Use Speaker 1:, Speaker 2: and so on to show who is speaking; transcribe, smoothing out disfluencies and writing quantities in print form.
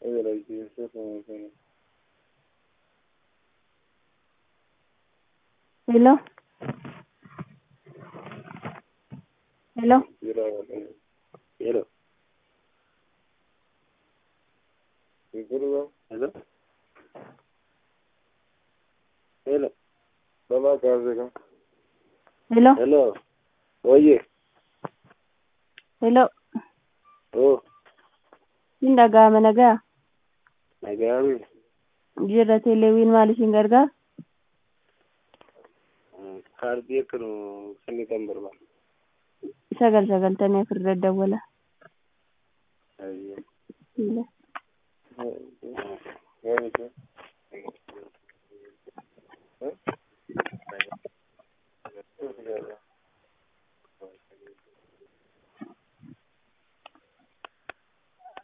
Speaker 1: Hello. Hello.
Speaker 2: Hello. Hello. Hello. Baba kaze.
Speaker 1: Hello.
Speaker 2: Hello. Oye.
Speaker 1: Hello.
Speaker 2: Oh.
Speaker 1: Inda gama naga.
Speaker 2: Nagami.
Speaker 1: Jirra televiin maal isin gargaara?
Speaker 2: Kaardii akkanu sanni kan barbaadu.
Speaker 1: Sagal sagaltamii afur daddawwala.
Speaker 2: Ayyo.
Speaker 1: Sila.